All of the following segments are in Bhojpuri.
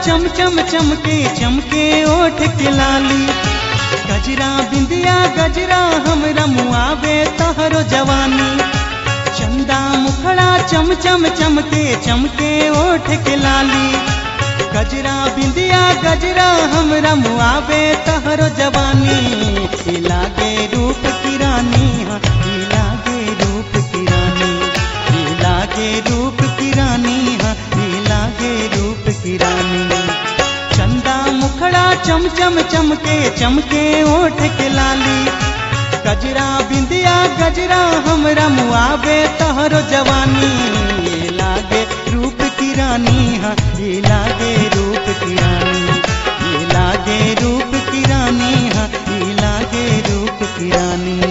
चम चम चमके चमके ओठ के लाली। गजरा बिंदिया गजरा हमरा मुआवे तहरो जवानी। चंदा मुखड़ा चम चम चमके चमके ओठ के लाली। गजरा बिंदिया गजरा हमरा मुआवे तहरो जवानी। ई लागे रूप की रानी, ई लागे रूप की रानी, ई लागे रूप की रानी, ई लागे रूप की रानी। चंदा मुखड़ा चम चम चमके चमके ओठ के लाली। गजरा बिंदिया गजरा हमरा मुआवे तहरो जवानी। ये लागे रूप की रानी, ये लागे रूप की रानी, ये लागे रूप की रानी, ये लागे रूप की रानी।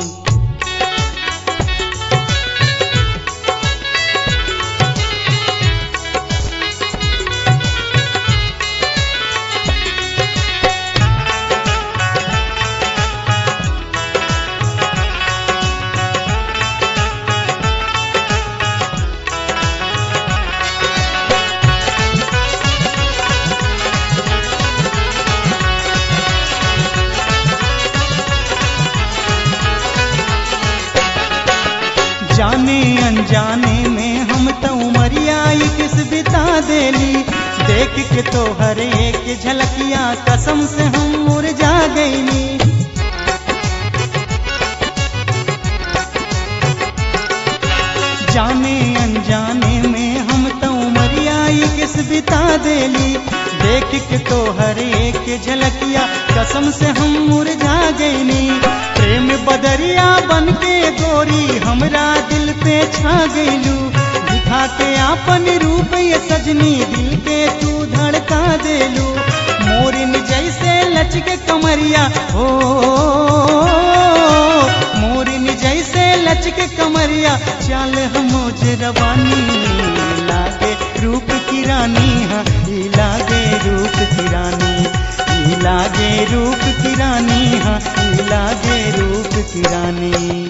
जाने अनजाने में हम तो उमरिया किस बिता देली। देख के तो हर एक झलकिया कसम से हम मुरझा गईली। जाने अनजाने में हम तो उमरिया किस बिता देली। देख के तो हर एक झलकिया कसम से हम मुरझा गईली। प्रेम बदरिया बन के गोरी हमरा दिल पे छा गईलू। दिखा के आपन रूप ये सजनी दिल के तू धड़का देलू। मोरिन जैसे लचके कमरिया हो, मोरिन जैसे लचके कमरिया चाल हम रवानी। लागे रूप की रानी, ई लागे रूप की रानी, ई लागे रूप की रानी, ई लागे रूप की रानी।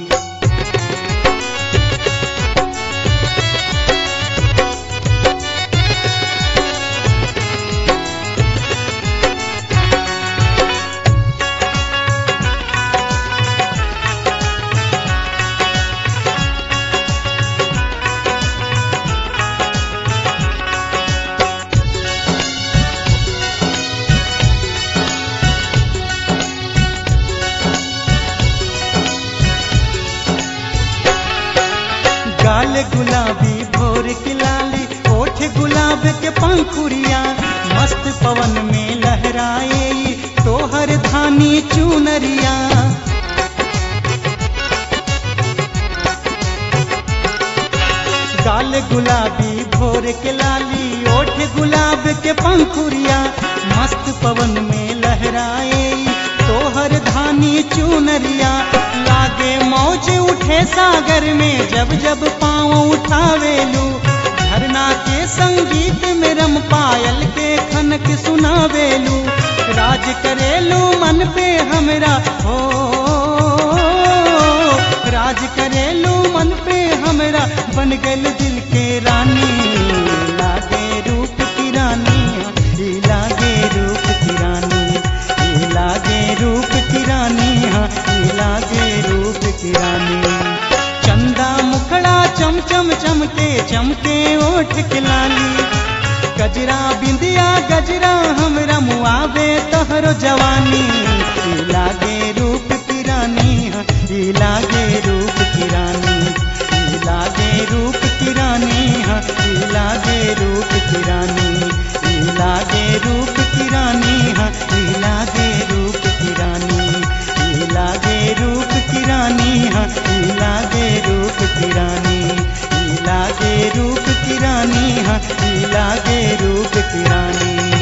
गाल गुलाबी भोर की लाली, ओठ गुलाब के पंखुरिया। मस्त पवन में लहराए तोहर धानी चुनरिया। गाल गुलाबी भोर के लाली, ओठ गुलाब के पंखुरिया। मस्त पवन में लहराए तोहर धानी चुनरिया। लागे मौज उठे सागर में जब जब पाँव उठावेलू। झरना के संगीत में रम पायल के खनक सुनावेलू। राज करेलू मन पे हमरा हो, राज करेलू मन पे हमरा बन गल दिल के रानी। लागे रूप की रानी, ई लागे रूप की रानी, ई लागे रूप की रानी, ई लागे रूप की रानी। चंदा मुखड़ा चम चम चमके चमके ओठ के लाली। गजरा बिंदिया गजरा हमरा मुआवे तहरो जवानी। ई लागे रूप की रानी, ई लागे रूप की रानी, ई लागे रूप की रानी, ई लागे रूप की रानी, ई लागे रूप की रानी, ई लागे रूप की रानी, ई लागे रूप की रानी, ई लागे रूप की रानी, ई लागे रूप की रानी, ई लागे रूप की रानी।